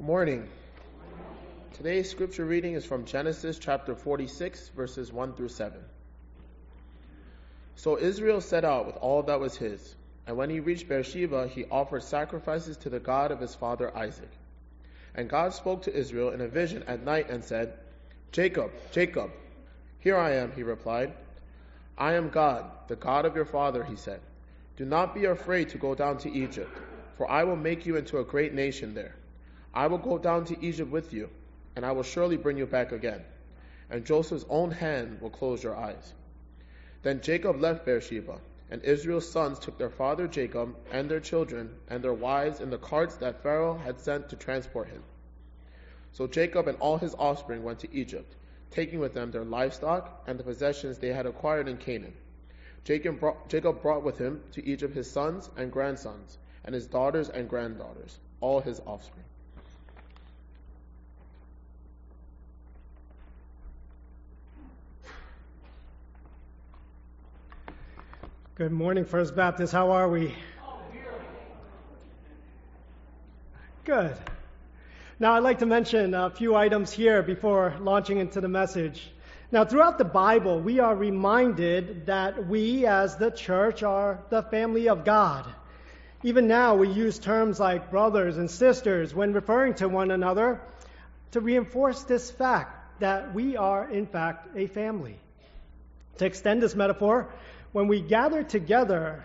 Good morning. Today's scripture reading is from Genesis chapter 46, verses 1 through 7. So Israel set out with all that was his, and when he reached Beersheba, he offered sacrifices to the God of his father Isaac. And God spoke to Israel in a vision at night and said, "Jacob, Jacob." "Here I am," he replied. "I am God, the God of your father," he said. "Do not be afraid to go down to Egypt, for I will make you into a great nation there. I will go down to Egypt with you, and I will surely bring you back again, and Joseph's own hand will close your eyes." Then Jacob left Beersheba, and Israel's sons took their father Jacob and their children and their wives in the carts that Pharaoh had sent to transport him. So Jacob and all his offspring went to Egypt, taking with them their livestock and the possessions they had acquired in Canaan. Jacob brought with him to Egypt his sons and grandsons, and his daughters and granddaughters, all his offspring. Good morning, First Baptist. How are we? Good. Now, I'd like to mention a few items here before launching into the message. Now, throughout the Bible, we are reminded that we as the church are the family of God. Even now, we use terms like brothers and sisters when referring to one another to reinforce this fact that we are, in fact, a family. To extend this metaphor, when we gather together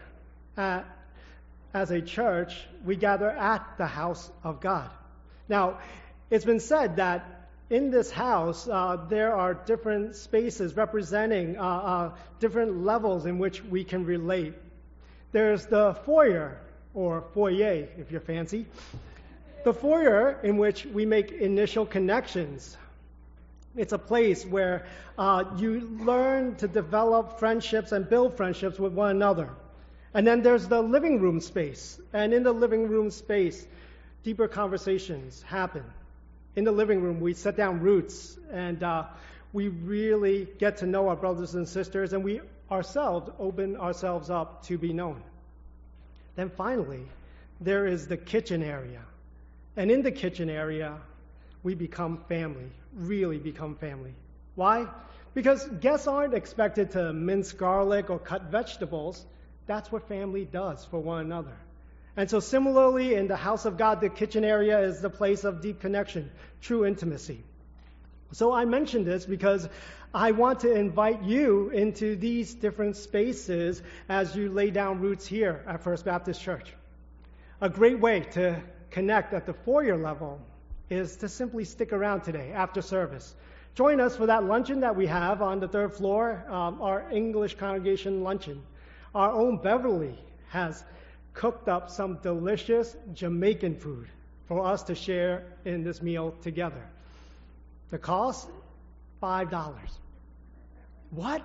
as a church, we gather at the house of God. Now, it's been said that in this house, there are different spaces representing different levels in which we can relate. There's the foyer, or foyer, if you're fancy. The foyer in which we make initial connections. It's a place where you learn to develop friendships and build friendships with one another. And then there's the living room space. And in the living room space, deeper conversations happen. In the living room, we set down roots, and we really get to know our brothers and sisters, and we ourselves open ourselves up to be known. Then finally, there is the kitchen area. And in the kitchen area, we become family, really become family. Why? Because guests aren't expected to mince garlic or cut vegetables. That's what family does for one another. And so similarly, in the house of God, the kitchen area is the place of deep connection, true intimacy. So I mention this because I want to invite you into these different spaces as you lay down roots here at First Baptist Church. A great way to connect at the foyer level is to simply stick around today after service. Join us for that luncheon that we have on the third floor, our English congregation luncheon. Our own Beverly has cooked up some delicious Jamaican food for us to share in this meal together. The cost? $5. What?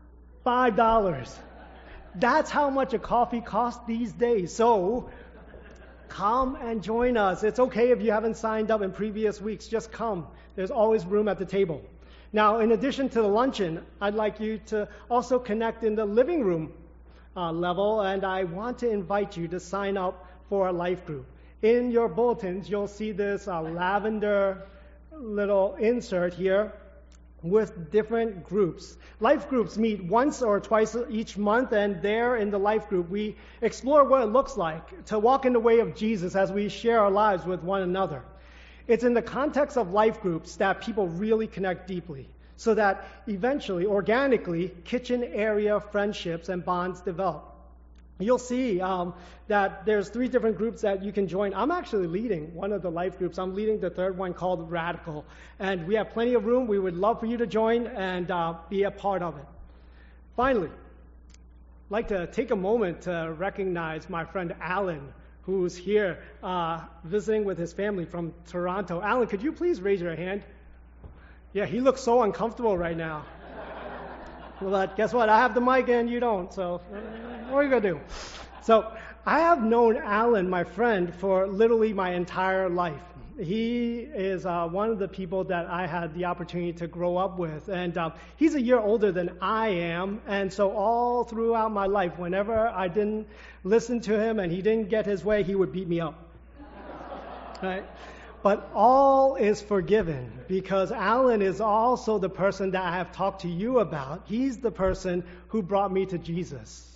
$5. That's how much a coffee costs these days. So come and join us. It's okay if you haven't signed up in previous weeks. Just come. There's always room at the table. Now, in addition to the luncheon, I'd like you to also connect in the living room level, and I want to invite you to sign up for a life group. In your bulletins, you'll see this lavender little insert here with different groups. Life groups meet once or twice each month, and there in the life group, we explore what it looks like to walk in the way of Jesus as we share our lives with one another. It's in the context of life groups that people really connect deeply, so that eventually, organically, kitchen area friendships and bonds develop. You'll see that there's 3 different groups that you can join. I'm actually leading one of the life groups. I'm leading the third one called Radical. And we have plenty of room. We would love for you to join and be a part of it. Finally, I'd like to take a moment to recognize my friend Alan, who's here visiting with his family from Toronto. Alan, could you please raise your hand? Yeah, he looks so uncomfortable right now. Well, guess what? I have the mic and you don't, so what are you going to do? So I have known Alan, my friend, for literally my entire life. He is one of the people that I had the opportunity to grow up with, and he's a year older than I am, and so all throughout my life, whenever I didn't listen to him and he didn't get his way, he would beat me up. Right? But all is forgiven because Alan is also the person that I have talked to you about. He's the person who brought me to Jesus.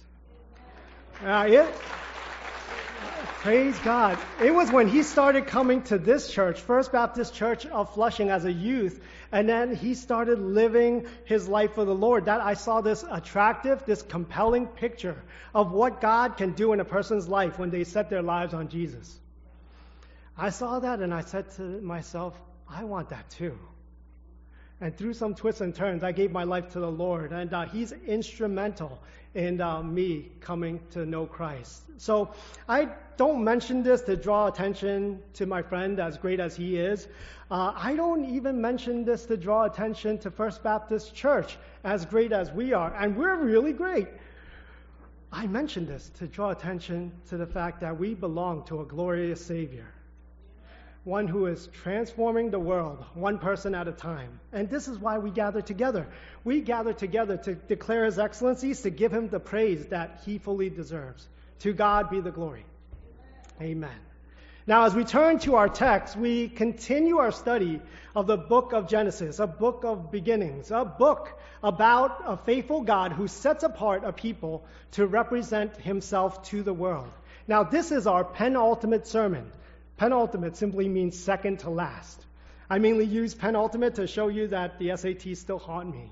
Praise God. It was when he started coming to this church, First Baptist Church of Flushing, as a youth, and then he started living his life for the Lord, that I saw this attractive, this compelling picture of what God can do in a person's life when they set their lives on Jesus. I saw that and I said to myself, I want that too. And through some twists and turns, I gave my life to the Lord, and he's instrumental in me coming to know Christ. So I don't mention this to draw attention to my friend, as great as he is. I don't even mention this to draw attention to First Baptist Church, as great as we are, and we're really great. I mention this to draw attention to the fact that we belong to a glorious Savior, one who is transforming the world, one person at a time. And this is why we gather together. We gather together to declare His excellencies, to give Him the praise that He fully deserves. To God be the glory. Amen. Now, as we turn to our text, we continue our study of the book of Genesis, a book of beginnings, a book about a faithful God who sets apart a people to represent Himself to the world. Now, this is our penultimate sermon. Penultimate simply means second to last. I mainly use penultimate to show you that the SATs still haunt me.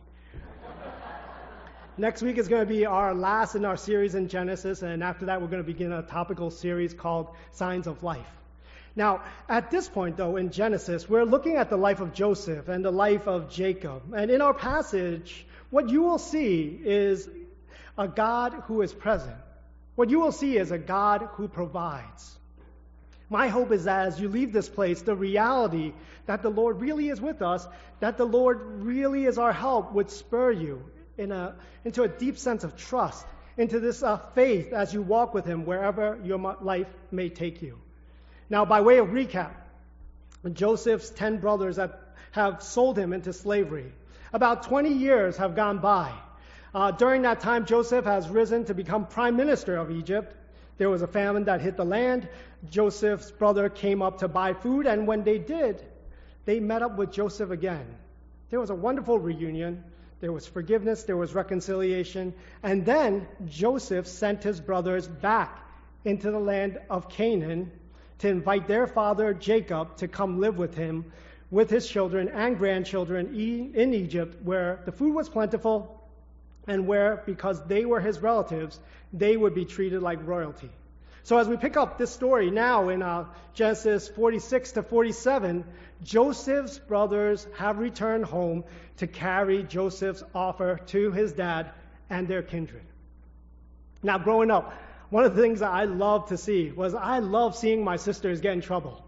Next week is going to be our last in our series in Genesis, and after that we're going to begin a topical series called Signs of Life. Now, at this point, though, in Genesis, we're looking at the life of Joseph and the life of Jacob. And in our passage, what you will see is a God who is present. What you will see is a God who provides. My hope is that as you leave this place, the reality that the Lord really is with us, that the Lord really is our help, would spur you into a deep sense of trust, into this faith as you walk with Him wherever your life may take you. Now, by way of recap, Joseph's 10 brothers have sold him into slavery. About 20 years have gone by. During that time, Joseph has risen to become prime minister of Egypt. There was a famine that hit the land. Joseph's brother came up to buy food, and when they did, they met up with Joseph again. There was a wonderful reunion. There was forgiveness. There was reconciliation. And then Joseph sent his brothers back into the land of Canaan to invite their father Jacob to come live with him, with his children and grandchildren in Egypt, where the food was plentiful and where, because they were his relatives, they would be treated like royalty. So as we pick up this story now in Genesis 46 to 47, Joseph's brothers have returned home to carry Joseph's offer to his dad and their kindred. Now, growing up, one of the things that I loved to see was I loved seeing my sisters get in trouble.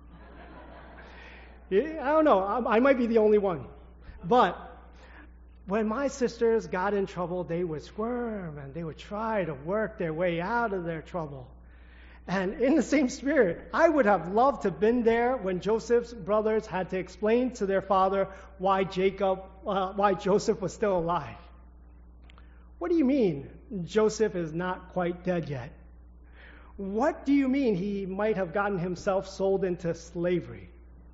I don't know, I might be the only one. But when my sisters got in trouble, they would squirm and they would try to work their way out of their trouble. And in the same spirit, I would have loved to have been there when Joseph's brothers had to explain to their father why Joseph was still alive. What do you mean Joseph is not quite dead yet? What do you mean he might have gotten himself sold into slavery?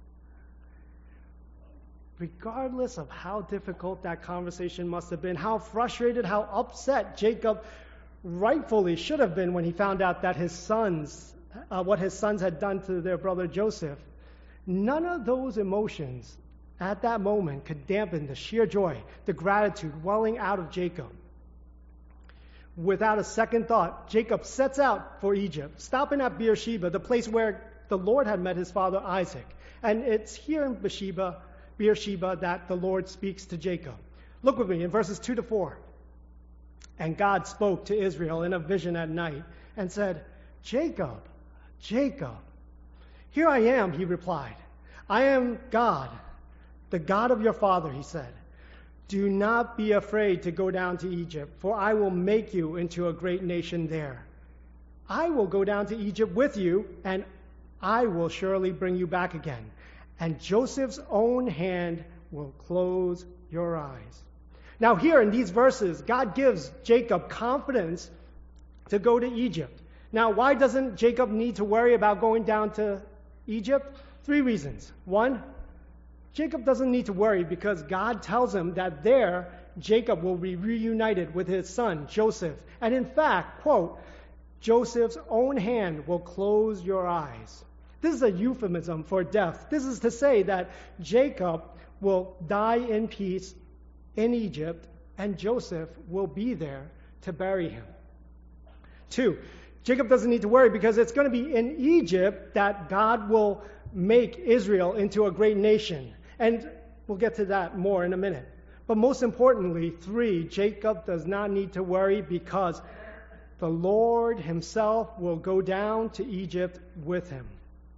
Regardless of how difficult that conversation must have been, how frustrated, how upset Jacob rightfully should have been when he found out that what his sons had done to their brother Joseph, none of those emotions at that moment could dampen the sheer joy, the gratitude welling out of Jacob. Without a second thought, Jacob sets out for Egypt, stopping at Beersheba, the place where the Lord had met his father Isaac. And it's here in Beersheba that the Lord speaks to Jacob. Look with me in verses 2 to 4. And God spoke to Israel in a vision at night and said, Jacob, Jacob. Here I am, he replied. I am God, the God of your father, he said. Do not be afraid to go down to Egypt, for I will make you into a great nation there. I will go down to Egypt with you, and I will surely bring you back again. And Joseph's own hand will close your eyes. Now here in these verses, God gives Jacob confidence to go to Egypt. Now, why doesn't Jacob need to worry about going down to Egypt? 3 reasons. 1, Jacob doesn't need to worry because God tells him that there Jacob will be reunited with his son, Joseph. And in fact, quote, Joseph's own hand will close your eyes. This is a euphemism for death. This is to say that Jacob will die in peace in Egypt, and Joseph will be there to bury him. 2, Jacob doesn't need to worry because it's going to be in Egypt that God will make Israel into a great nation. And we'll get to that more in a minute. But most importantly, 3, Jacob does not need to worry because the Lord himself will go down to Egypt with him.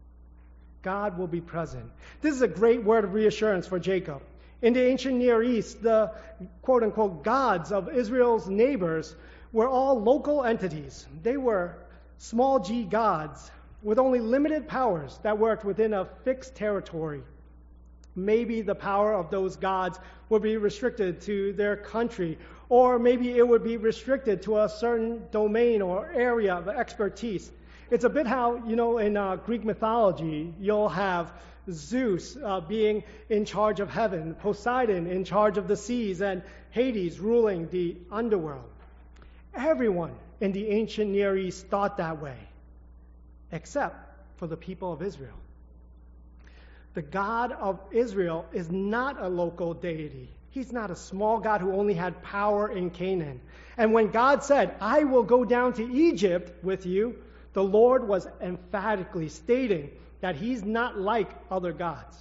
God will be present. This is a great word of reassurance for Jacob. In the ancient Near East, the quote-unquote gods of Israel's neighbors were all local entities. They were small g gods with only limited powers that worked within a fixed territory. Maybe the power of those gods would be restricted to their country, or maybe it would be restricted to a certain domain or area of expertise. It's a bit how, in Greek mythology, you'll have Zeus being in charge of heaven, Poseidon in charge of the seas, and Hades ruling the underworld. Everyone in the ancient Near East thought that way, except for the people of Israel. The God of Israel is not a local deity. He's not a small God who only had power in Canaan. And when God said, I will go down to Egypt with you, the Lord was emphatically stating that he's not like other gods.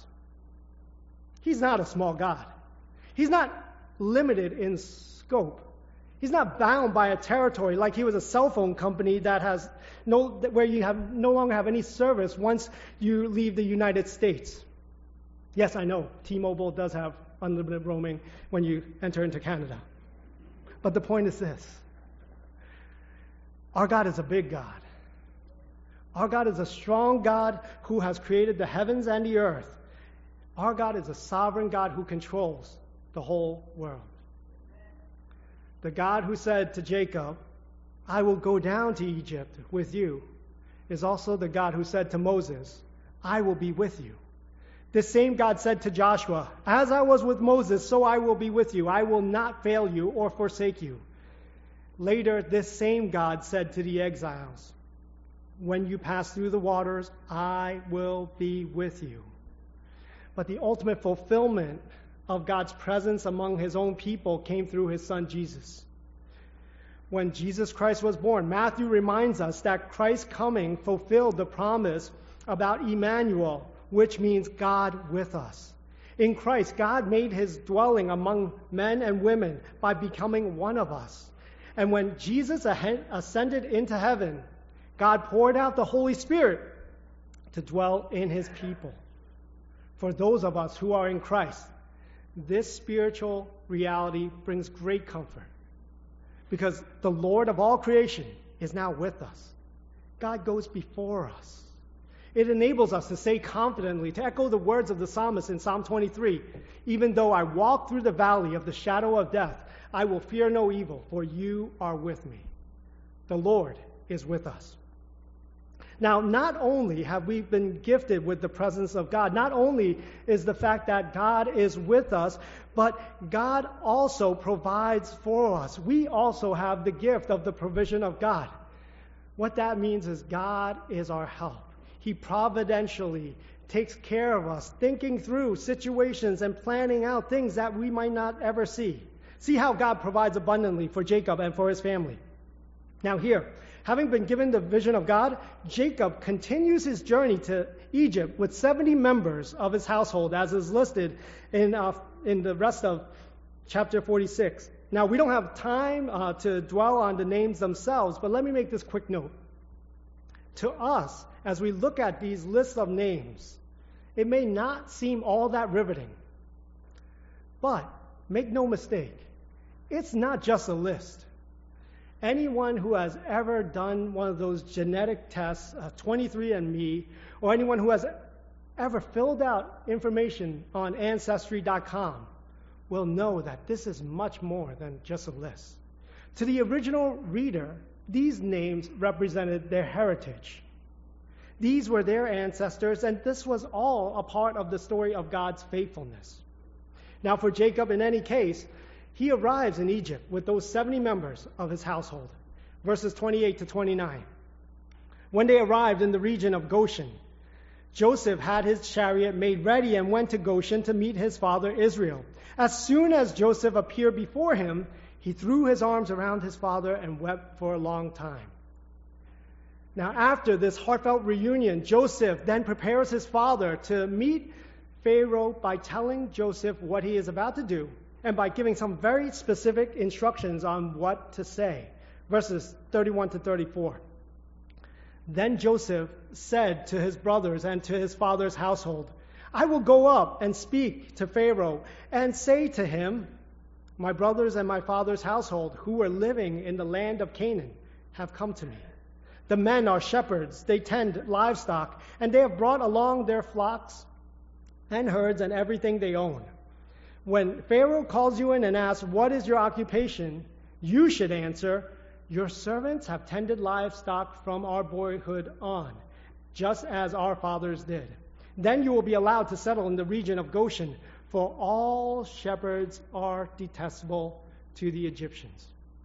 He's not a small God. He's not limited in scope. He's not bound by a territory like he was a cell phone company that has where you no longer have any service once you leave the United States. Yes, I know, T-Mobile does have unlimited roaming when you enter into Canada. But the point is this. Our God is a big God. Our God is a strong God who has created the heavens and the earth. Our God is a sovereign God who controls the whole world. The God who said to Jacob, I will go down to Egypt with you, is also the God who said to Moses, I will be with you. This same God said to Joshua, as I was with Moses, so I will be with you. I will not fail you or forsake you. Later, this same God said to the exiles, when you pass through the waters, I will be with you. But the ultimate fulfillment of God's presence among his own people came through his son Jesus. When Jesus Christ was born, Matthew reminds us that Christ's coming fulfilled the promise about Emmanuel, which means God with us. In Christ, God made his dwelling among men and women by becoming one of us. And when Jesus ascended into heaven, God poured out the Holy Spirit to dwell in his people. For those of us who are in Christ, this spiritual reality brings great comfort because the Lord of all creation is now with us. God goes before us. It enables us to say confidently, to echo the words of the psalmist in Psalm 23, even though I walk through the valley of the shadow of death, I will fear no evil, for you are with me. The Lord is with us. Now, not only have we been gifted with the presence of God, not only is the fact that God is with us, but God also provides for us. We also have the gift of the provision of God. What that means is God is our help. He providentially takes care of us, thinking through situations and planning out things that we might not ever see. See how God provides abundantly for Jacob and for his family. Now here, having been given the vision of God, Jacob continues his journey to Egypt with 70 members of his household, as is listed in the rest of chapter 46. Now, we don't have time to dwell on the names themselves, but let me make this quick note. To us, as we look at these lists of names, it may not seem all that riveting. But make no mistake, it's not just a list. Anyone who has ever done one of those genetic tests, 23andMe, or anyone who has ever filled out information on Ancestry.com will know that this is much more than just a list. To the original reader, these names represented their heritage. These were their ancestors, and this was all a part of the story of God's faithfulness. Now for Jacob, in any case, he arrives in Egypt with those 70 members of his household. Verses 28 to 29. When they arrived in the region of Goshen, Joseph had his chariot made ready and went to Goshen to meet his father Israel. As soon as Joseph appeared before him, he threw his arms around his father and wept for a long time. Now, after this heartfelt reunion, Joseph then prepares his father to meet Pharaoh by telling Joseph what he is about to do and by giving some very specific instructions on what to say. Verses 31 to 34. Then Joseph said to his brothers and to his father's household, I will go up and speak to Pharaoh and say to him, my brothers and my father's household who are living in the land of Canaan have come to me. The men are shepherds, they tend livestock, and they have brought along their flocks and herds and everything they own. When Pharaoh calls you in and asks, what is your occupation? You should answer, your servants have tended livestock from our boyhood on, just as our fathers did. Then you will be allowed to settle in the region of Goshen, for all shepherds are detestable to the Egyptians.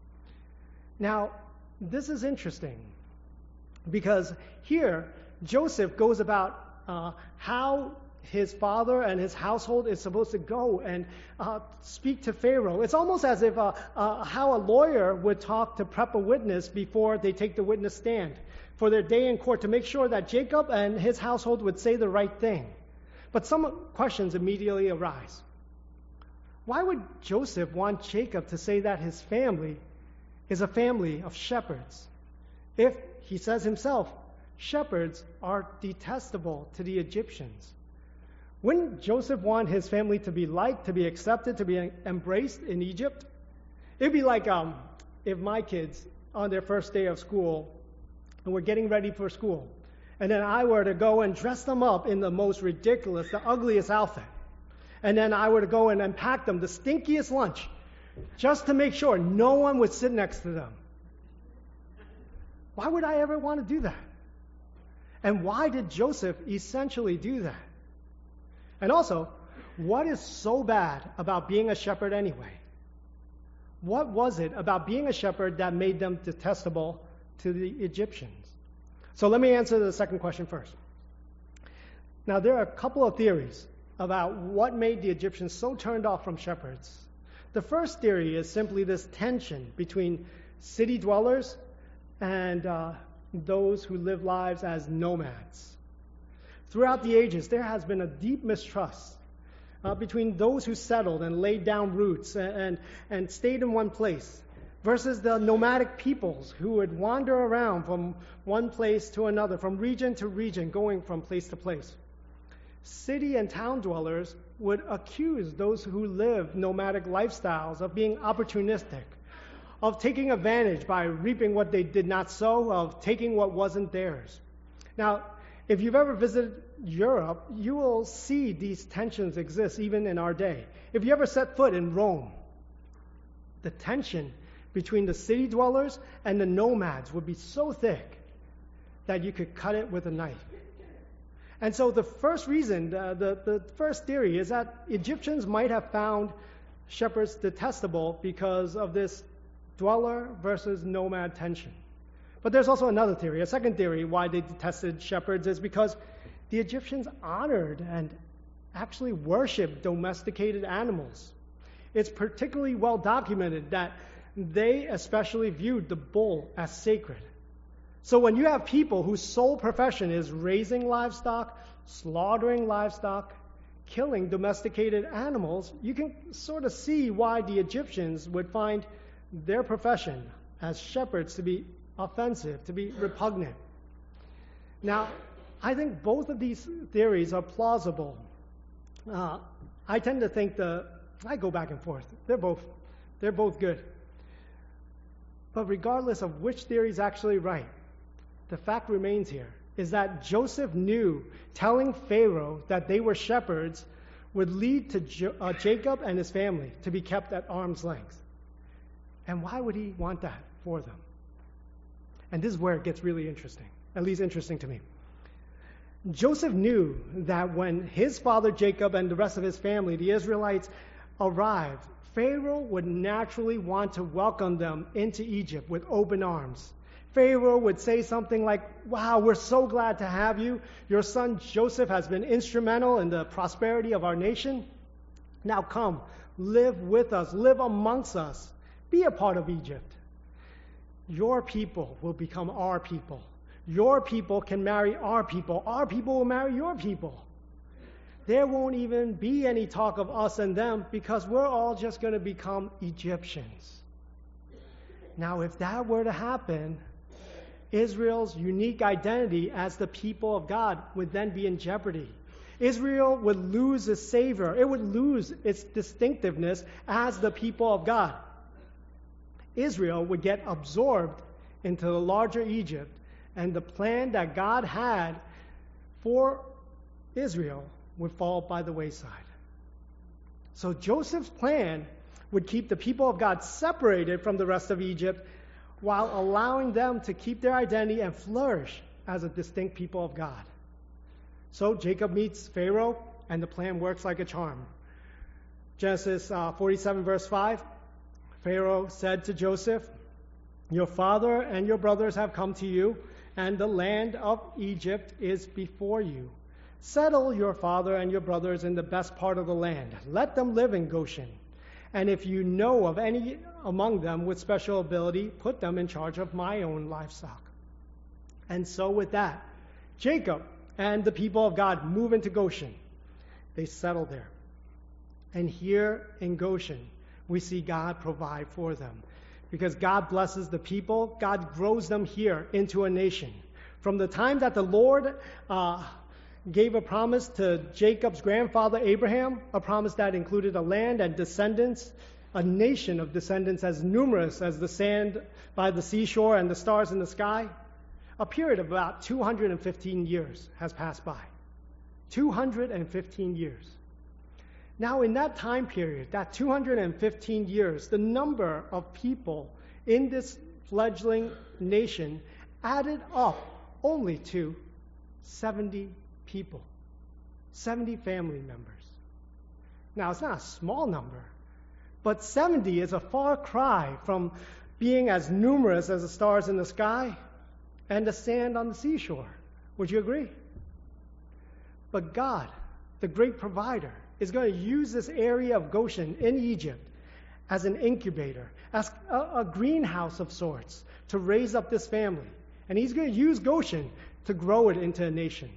Now, this is interesting, because here Joseph goes about how his father and his household is supposed to go and speak to Pharaoh. It's almost as if how a lawyer would talk to prep a witness before they take the witness stand for their day in court to make sure that Jacob and his household would say the right thing. But some questions immediately arise. Why would Joseph want Jacob to say that his family is a family of shepherds? If, he says himself, shepherds are detestable to the Egyptians. Wouldn't Joseph want his family to be liked, to be accepted, to be embraced in Egypt? It'd be like if my kids, on their first day of school, and were getting ready for school, and then I were to go and dress them up in the most ridiculous, the ugliest outfit, and then I were to go and pack them the stinkiest lunch, just to make sure no one would sit next to them. Why would I ever want to do that? And why did Joseph essentially do that? And also, what is so bad about being a shepherd anyway? What was it about being a shepherd that made them detestable to the Egyptians? So let me answer the second question first. Now, there are a couple of theories about what made the Egyptians so turned off from shepherds. The first theory is simply this tension between city dwellers and those who live lives as nomads. Throughout the ages, there has been a deep mistrust between those who settled and laid down roots and stayed in one place versus the nomadic peoples who would wander around from one place to another, from region to region, going from place to place. City and town dwellers would accuse those who live nomadic lifestyles of being opportunistic, of taking advantage by reaping what they did not sow, of taking what wasn't theirs. Now, if you've ever visited Europe, you will see these tensions exist even in our day. If you ever set foot in Rome, the tension between the city dwellers and the nomads would be so thick that you could cut it with a knife. And so the first reason, the first theory is that Egyptians might have found shepherds detestable because of this dweller versus nomad tension. But there's also another theory, a second theory why they detested shepherds is because the Egyptians honored and actually worshipped domesticated animals. It's particularly well documented that they especially viewed the bull as sacred. So when you have people whose sole profession is raising livestock, slaughtering livestock, killing domesticated animals, you can sort of see why the Egyptians would find their profession as shepherds to be offensive, to be repugnant. Now, I think both of these theories are plausible. I tend to think I go back and forth. They're both good. But regardless of which theory is actually right, the fact remains here is that Joseph knew telling Pharaoh that they were shepherds would lead to Jacob and his family to be kept at arm's length. And why would he want that for them? And this is where it gets really interesting, at least interesting to me. Joseph knew that when his father Jacob and the rest of his family, the Israelites, arrived, Pharaoh would naturally want to welcome them into Egypt with open arms. Pharaoh would say something like, "Wow, we're so glad to have you. Your son Joseph has been instrumental in the prosperity of our nation. Now come, live with us, live amongst us, be a part of Egypt. Your people will become our people. Your people can marry our people. Our people will marry your people. There won't even be any talk of us and them because we're all just going to become Egyptians." Now, if that were to happen, Israel's unique identity as the people of God would then be in jeopardy. Israel would lose its savor. It would lose its distinctiveness as the people of God. Israel would get absorbed into the larger Egypt, and the plan that God had for Israel would fall by the wayside. So Joseph's plan would keep the people of God separated from the rest of Egypt while allowing them to keep their identity and flourish as a distinct people of God. So Jacob meets Pharaoh, and the plan works like a charm. Genesis 47, verse 5, Pharaoh said to Joseph, "Your father and your brothers have come to you, and the land of Egypt is before you. Settle your father and your brothers in the best part of the land. Let them live in Goshen. And if you know of any among them with special ability, put them in charge of my own livestock." And so with that, Jacob and the people of God move into Goshen. They settle there. And here in Goshen, we see God provide for them. Because God blesses the people, God grows them here into a nation. From the time that the Lord gave a promise to Jacob's grandfather Abraham, a promise that included a land and descendants, a nation of descendants as numerous as the sand by the seashore and the stars in the sky, a period of about 215 years has passed by. 215 years. Now, in that time period, that 215 years, the number of people in this fledgling nation added up only to 70 people, 70 family members. Now, it's not a small number, but 70 is a far cry from being as numerous as the stars in the sky and the sand on the seashore. Would you agree? But God, the great provider, is going to use this area of Goshen in Egypt as an incubator, as a greenhouse of sorts to raise up this family. And he's going to use Goshen to grow it into a nation.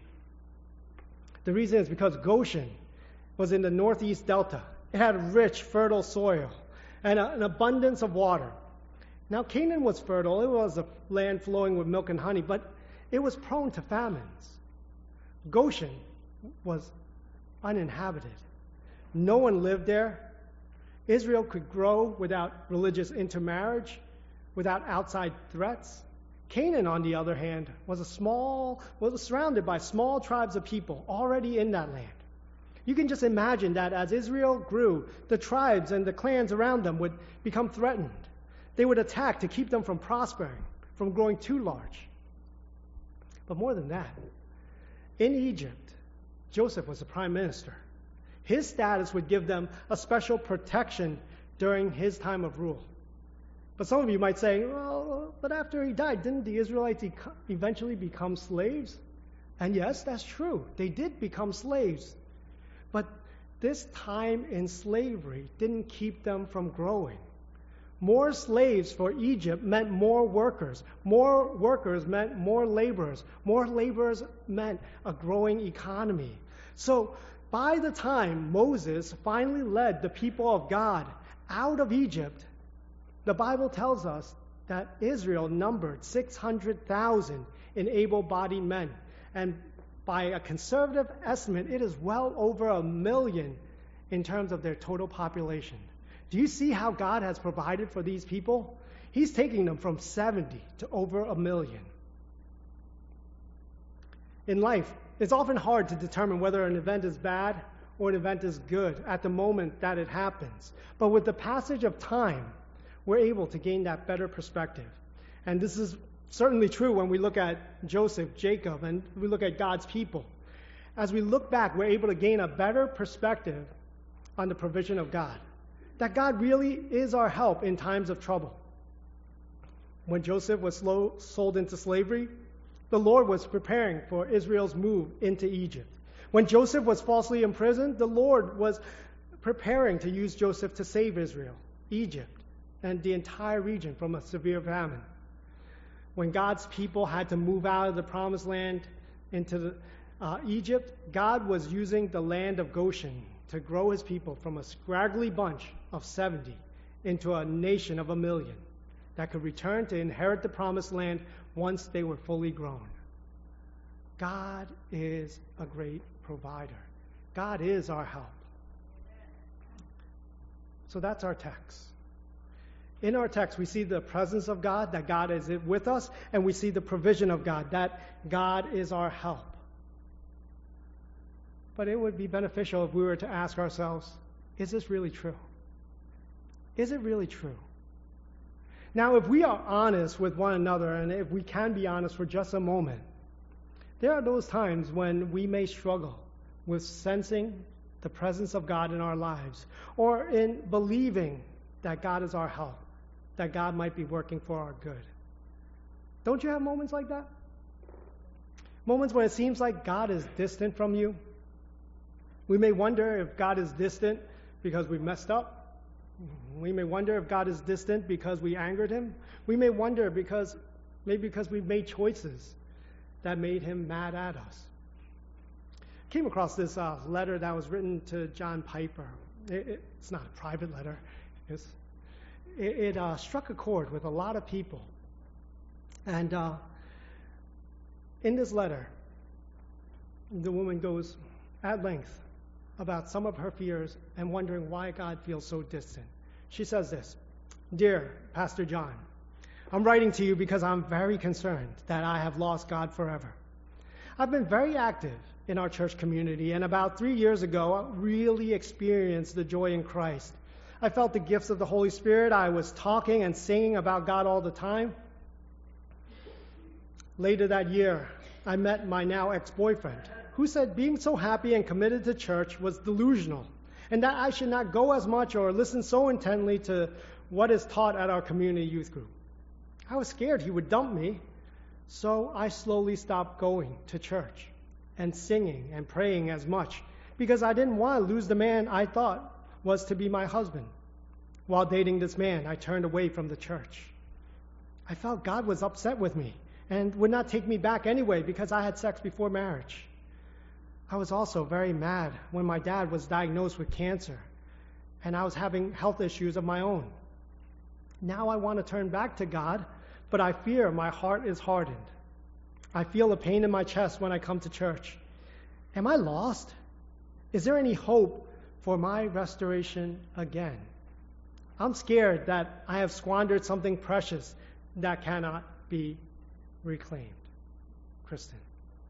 The reason is because Goshen was in the northeast delta. It had rich, fertile soil and an abundance of water. Now, Canaan was fertile. It was a land flowing with milk and honey, but it was prone to famines. Goshen was uninhabited. No one lived there. Israel could grow without religious intermarriage, without outside threats. Canaan, on the other hand, was surrounded by small tribes of people already in that land. You can just imagine that as Israel grew, the tribes and the clans around them would become threatened. They would attack to keep them from prospering, from growing too large. But more than that, in Egypt, Joseph was the prime minister. His status would give them a special protection during his time of rule. But some of you might say, well, but after he died, didn't the Israelites eventually become slaves? And yes, that's true. They did become slaves. But this time in slavery didn't keep them from growing. More slaves for Egypt meant more workers. More workers meant more laborers. More laborers meant a growing economy. So by the time Moses finally led the people of God out of Egypt, the Bible tells us that Israel numbered 600,000 in able-bodied men. And by a conservative estimate, it is well over 1 million in terms of their total population. Do you see how God has provided for these people? He's taking them from 70 to over 1 million. In life, it's often hard to determine whether an event is bad or an event is good at the moment that it happens. But with the passage of time, we're able to gain that better perspective. And this is certainly true when we look at Joseph, Jacob, and we look at God's people. as we look back, we're able to gain a better perspective on the provision of God. That God really is our help in times of trouble. When Joseph was sold into slavery, the Lord was preparing for Israel's move into Egypt. When Joseph was falsely imprisoned, the Lord was preparing to use Joseph to save Israel, Egypt, and the entire region from a severe famine. When God's people had to move out of the promised land into Egypt, God was using the land of Goshen to grow his people from a scraggly bunch of 70 into a nation of 1 million that could return to inherit the promised land once they were fully grown. God is a great provider. God is our help. So that's our text. In our text, we see the presence of God, that God is with us, and we see the provision of God, that God is our help. But it would be beneficial if we were to ask ourselves, is this really true? Is it really true? Now, if we are honest with one another, and if we can be honest for just a moment, there are those times when we may struggle with sensing the presence of God in our lives, or in believing that God is our help, that God might be working for our good. Don't you have moments like that? Moments when it seems like God is distant from you. We may wonder if God is distant because we messed up. We may wonder if God is distant because we angered him. We may wonder because we've made choices that made him mad at us. I came across this letter that was written to John Piper. It's not a private letter. It struck a chord with a lot of people. And in this letter, the woman goes at length about some of her fears and wondering why God feels so distant. She says this: "Dear Pastor John, I'm writing to you because I'm very concerned that I have lost God forever. I've been very active in our church community, and about 3 years ago, I really experienced the joy in Christ. I felt the gifts of the Holy Spirit. I was talking and singing about God all the time. Later that year, I met my now ex-boyfriend, who said being so happy and committed to church was delusional, and that I should not go as much or listen so intently to what is taught at our community youth group. I was scared he would dump me, so I slowly stopped going to church and singing and praying as much because I didn't want to lose the man I thought was to be my husband. While dating this man, I turned away from the church. I felt God was upset with me and would not take me back anyway because I had sex before marriage. I was also very mad when my dad was diagnosed with cancer and I was having health issues of my own. Now I want to turn back to God, but I fear my heart is hardened. I feel a pain in my chest when I come to church. Am I lost? Is there any hope for my restoration again? I'm scared that I have squandered something precious that cannot be reclaimed." Kristen.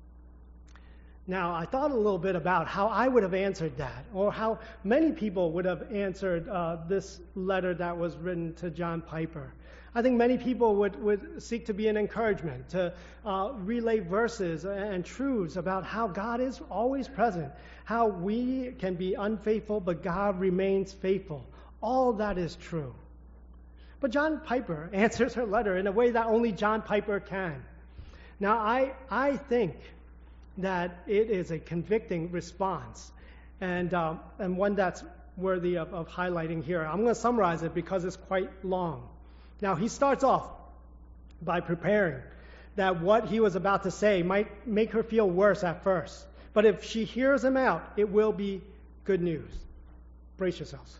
Now, I thought a little bit about how I would have answered that, or how many people would have answered this letter that was written to John Piper. I think many people would seek to be an encouragement, to relay verses and truths about how God is always present, how we can be unfaithful, but God remains faithful. All that is true. But John Piper answers her letter in a way that only John Piper can. Now, I think that it is a convicting response, and one that's worthy of highlighting here. I'm going to summarize it because it's quite long. Now, he starts off by preparing that what he was about to say might make her feel worse at first, but if she hears him out, it will be good news. Brace yourselves.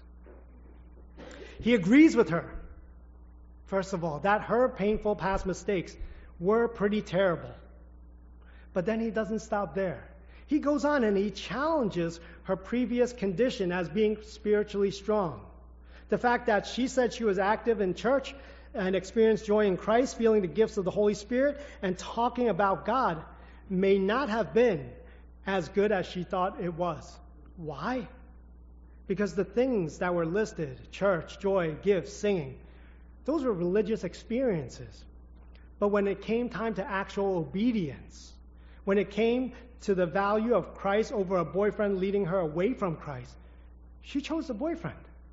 He agrees with her, first of all, that her painful past mistakes were pretty terrible. But then he doesn't stop there. He goes on and he challenges her previous condition as being spiritually strong. The fact that she said she was active in church and experienced joy in Christ, feeling the gifts of the Holy Spirit, and talking about God may not have been as good as she thought it was. Why? Because the things that were listed, church, joy, gifts, singing, those were religious experiences. But when it came time to actual obedience, When it came to the value of Christ over a boyfriend leading her away from Christ, she chose the boyfriend.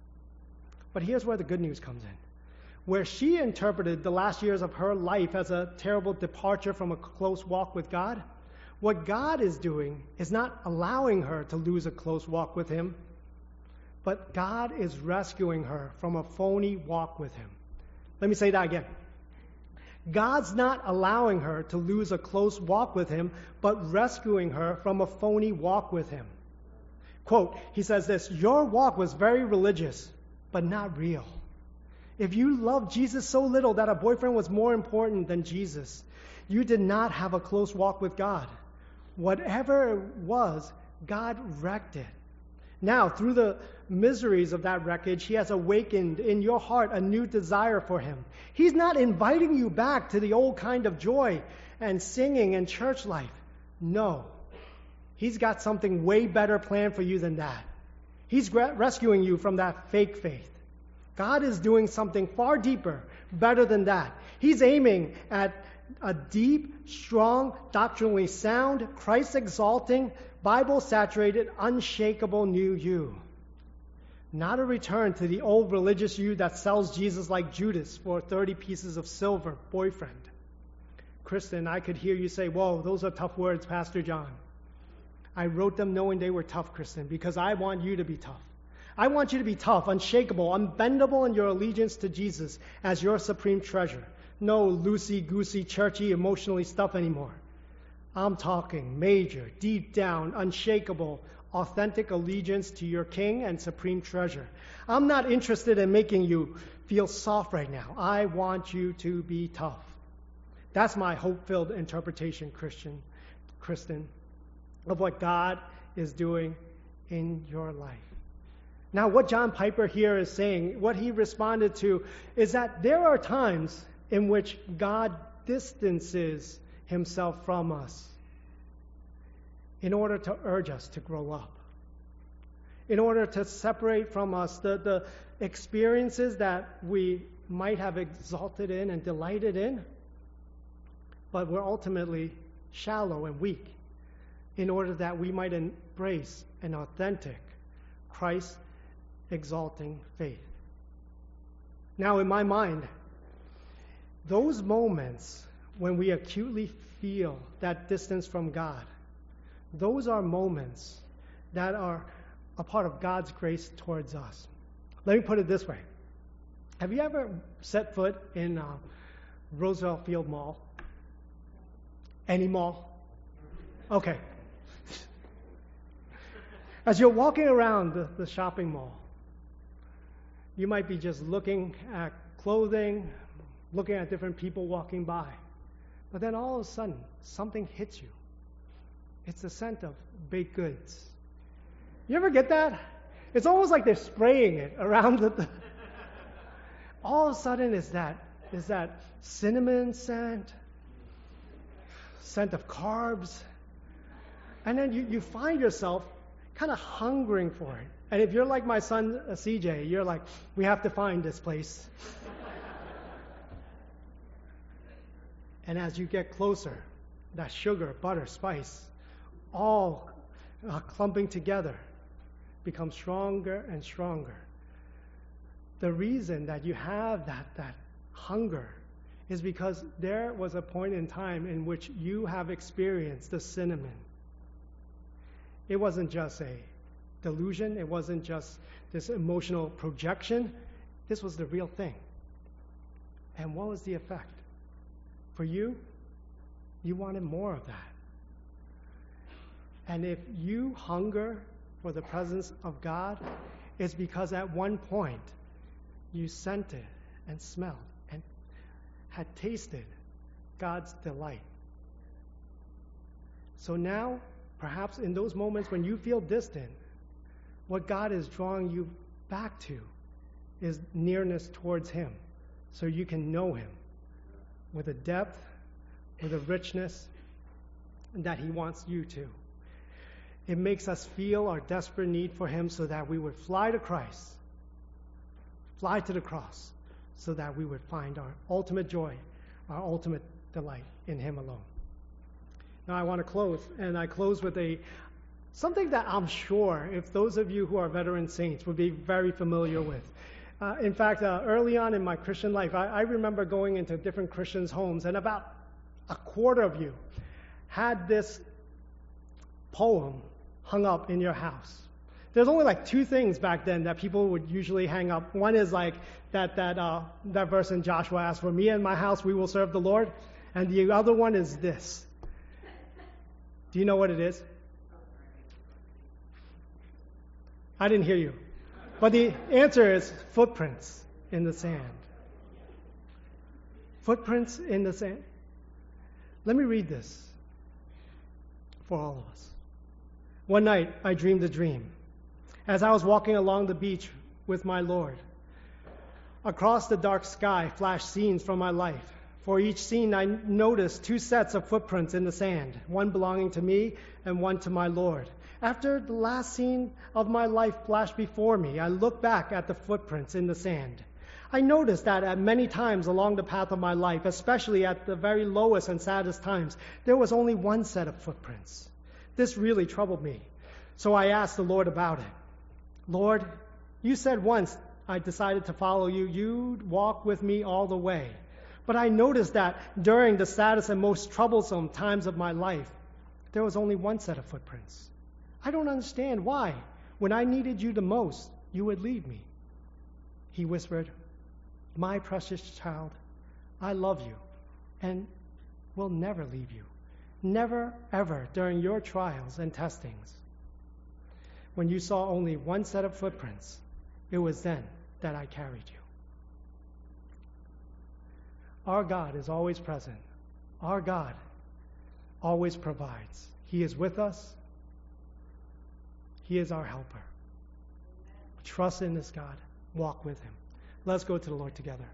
But here's where the good news comes in. Where she interpreted the last years of her life as a terrible departure from a close walk with God, what God is doing is not allowing her to lose a close walk with Him, but God is rescuing her from a phony walk with Him. Let me say that again. God's not allowing her to lose a close walk with Him, but rescuing her from a phony walk with Him. Quote, he says this, "Your walk was very religious, but not real. If you loved Jesus so little that a boyfriend was more important than Jesus, you did not have a close walk with God. Whatever it was, God wrecked it. Now, through the miseries of that wreckage, He has awakened in your heart a new desire for Him. He's not inviting you back to the old kind of joy and singing and church life. No. He's got something way better planned for you than that. He's rescuing you from that fake faith. God is doing something far deeper, better than that. He's aiming at a deep, strong, doctrinally sound, Christ-exalting, Bible-saturated, unshakable new you. Not a return to the old religious you that sells Jesus like Judas for 30 pieces of silver, boyfriend. Kristen, I could hear you say, "Whoa, those are tough words, Pastor John." I wrote them knowing they were tough, Kristen, because I want you to be tough. I want you to be tough, unshakable, unbendable in your allegiance to Jesus as your supreme treasure. No loosey-goosey, churchy, emotionally stuff anymore. I'm talking major, deep down, unshakable, authentic allegiance to your King and supreme treasure. I'm not interested in making you feel soft right now. I want you to be tough. That's my hope-filled interpretation, Kristen, of what God is doing in your life. Now, what John Piper here is saying, what he responded to, is that there are times in which God distances Himself from us in order to urge us to grow up, in order to separate from us the experiences that we might have exalted in and delighted in, but were ultimately shallow and weak, in order that we might embrace an authentic, Christ-exalting faith. Now, in my mind, those moments when we acutely feel that distance from God, those are moments that are a part of God's grace towards us. Let me put it this way. Have you ever set foot in Roosevelt Field Mall? Any mall? Okay. As you're walking around the shopping mall, you might be just looking at clothing, looking at different people walking by. But then all of a sudden, something hits you. It's the scent of baked goods. You ever get that? It's almost like they're spraying it around all of a sudden is that cinnamon scent of carbs. And then you find yourself kind of hungering for it. And if you're like my son, CJ, you're like, we have to find this place. And as you get closer, that sugar, butter, spice, all clumping together, becomes stronger and stronger. The reason that you have that hunger is because there was a point in time in which you have experienced the cinnamon. It wasn't just a delusion. It wasn't just this emotional projection. This was the real thing. And what was the effect? For you, you wanted more of that. And if you hunger for the presence of God, it's because at one point you scented and smelled and had tasted God's delight. So now, perhaps in those moments when you feel distant, what God is drawing you back to is nearness towards Him, so you can know Him with a depth, with a richness that He wants you to. It makes us feel our desperate need for Him so that we would fly to Christ, fly to the cross, so that we would find our ultimate joy, our ultimate delight in Him alone. Now I want to close, and I close with something that I'm sure if those of you who are veteran saints would be very familiar with. In fact, early on in my Christian life, I remember going into different Christians' homes, and about a quarter of you had this poem hung up in your house. There's only like two things back then that people would usually hang up. One is like that verse in Joshua, "As for me and my house, we will serve the Lord." And the other one is this. Do you know what it is? I didn't hear you. But the answer is footprints in the sand. Footprints in the sand. Let me read this for all of us. One night, I dreamed a dream. As I was walking along the beach with my Lord, across the dark sky flashed scenes from my life. For each scene, I noticed two sets of footprints in the sand, one belonging to me and one to my Lord. After the last scene of my life flashed before me, I looked back at the footprints in the sand. I noticed that at many times along the path of my life, especially at the very lowest and saddest times, there was only one set of footprints. This really troubled me. So I asked the Lord about it. "Lord, you said once I decided to follow you, you'd walk with me all the way. But I noticed that during the saddest and most troublesome times of my life, there was only one set of footprints. I don't understand why, when I needed you the most, you would leave me." He whispered, "My precious child, I love you and will never leave you. Never, ever during your trials and testings. When you saw only one set of footprints, it was then that I carried you." Our God is always present. Our God always provides. He is with us. He is our helper. Trust in this God. Walk with Him. Let's go to the Lord together.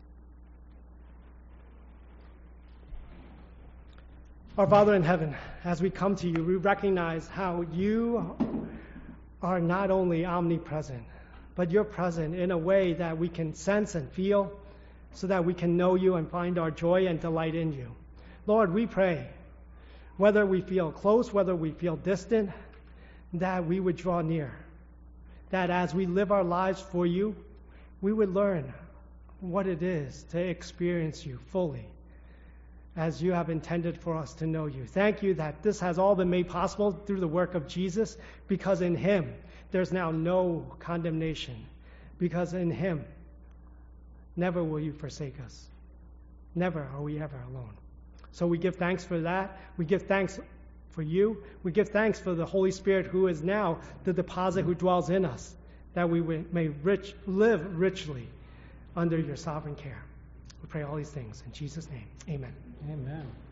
Our Father in heaven, as we come to you, we recognize how you are not only omnipresent, but you're present in a way that we can sense and feel, so that we can know you and find our joy and delight in you. Lord, we pray, whether we feel close, whether we feel distant, that we would draw near. That as we live our lives for you, we would learn what it is to experience you fully, as you have intended for us to know you. Thank you that this has all been made possible through the work of Jesus, because in Him there's now no condemnation. Because in Him, never will you forsake us. Never are we ever alone. So we give thanks for that. We give thanks for you. We give thanks for the Holy Spirit, who is now the deposit who dwells in us, that we may live richly under your sovereign care. We pray all these things in Jesus' name. Amen. Amen.